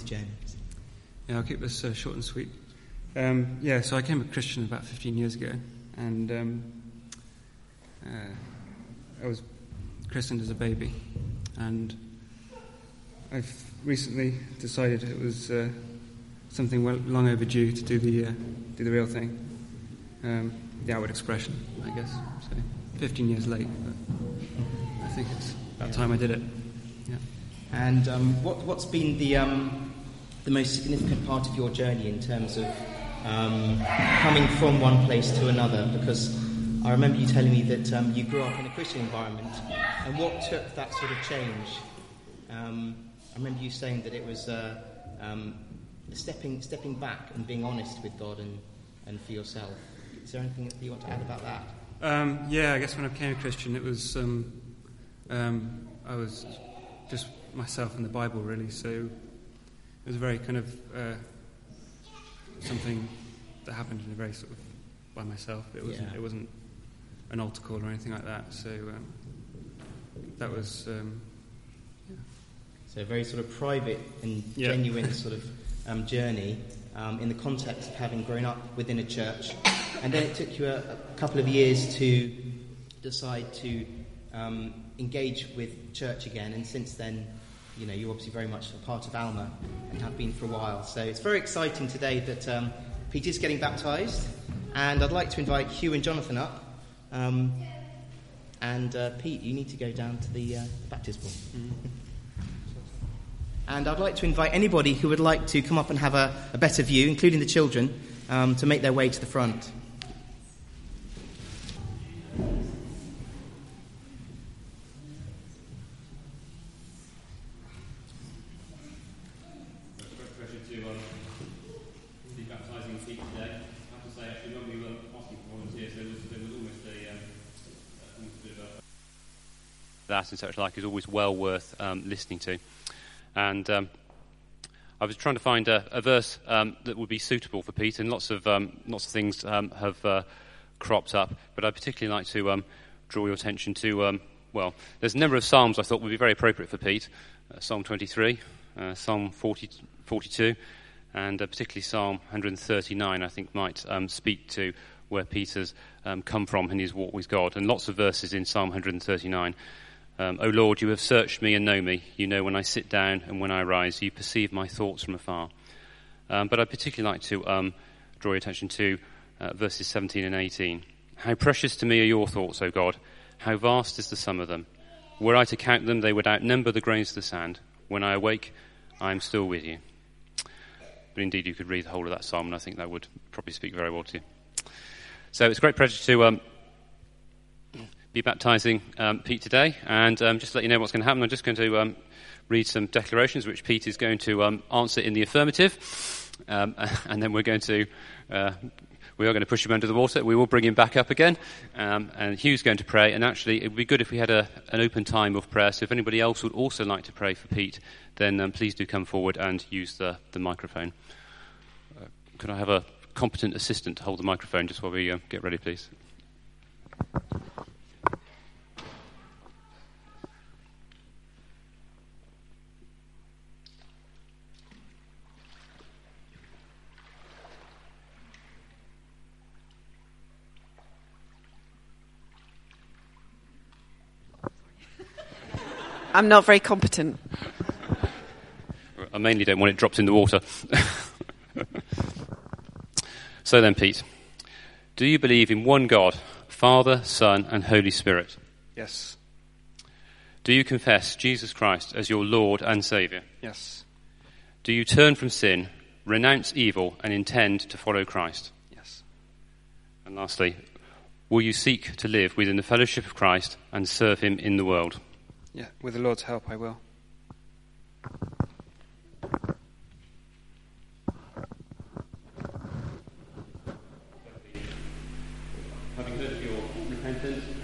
journey? Yeah, I'll keep this short and sweet. So I became a Christian about 15 years ago, and I was christened as a baby, and I've recently decided it was something long overdue to do the real thing, the outward expression, I guess. So 15 years late, but I think it's about time I did it. Yeah. And what's been the most significant part of your journey in terms of coming from one place to another? Because I remember you telling me that you grew up in a Christian environment, and what took that sort of change? I remember you saying that it was stepping back and being honest with God and for yourself. Is there anything that you want to add about that? I guess when I became a Christian, it was I was just myself and the Bible, really. So it was very kind of something that happened in a very sort of by myself. It wasn't an altar call or anything like that. So that was So a very sort of private and genuine sort of journey in the context of having grown up within a church. And then it took you a couple of years to decide to engage with church again. And since then, you're obviously very much a part of Alma and have been for a while. So it's very exciting today that Peter's getting baptised. And I'd like to invite Hugh and Jonathan up. And Pete, you need to go down to the baptismal. Mm-hmm. And I'd like to invite anybody who would like to come up and have a better view, including the children, to make their way to the front. That and such like is always well worth listening to. And I was trying to find a verse that would be suitable for Pete, and lots of things have cropped up. But I'd particularly like to draw your attention to, there's a number of psalms I thought would be very appropriate for Pete. Psalm 23, Psalm 42, and particularly Psalm 139, I think, might speak to where Peter's come from in his walk with God. And lots of verses in Psalm 139. O Lord, you have searched me and know me. You know when I sit down and when I rise. You perceive my thoughts from afar. But I'd particularly like to draw your attention to verses 17 and 18. How precious to me are your thoughts, O God. How vast is the sum of them. Were I to count them, they would outnumber the grains of the sand. When I awake, I am still with you. But indeed, you could read the whole of that psalm, and I think that would probably speak very well to you. So it's a great pleasure to be baptising Pete today, and just to let you know what's going to happen, I'm just going to read some declarations which Pete is going to answer in the affirmative, and then we are going to push him under the water. We will bring him back up again, and Hugh's going to pray. And actually, it would be good if we had an open time of prayer. So if anybody else would also like to pray for Pete, then please do come forward and use the microphone. Could I have a competent assistant to hold the microphone just while we get ready, please? I'm not very competent. I mainly don't want it dropped in the water. So then, Pete, do you believe in one God, Father, Son, and Holy Spirit? Yes. Do you confess Jesus Christ as your Lord and Saviour? Yes. Do you turn from sin, renounce evil, and intend to follow Christ? Yes. And lastly, will you seek to live within the fellowship of Christ and serve him in the world? Yeah, with the Lord's help, I will. Having heard of your repentance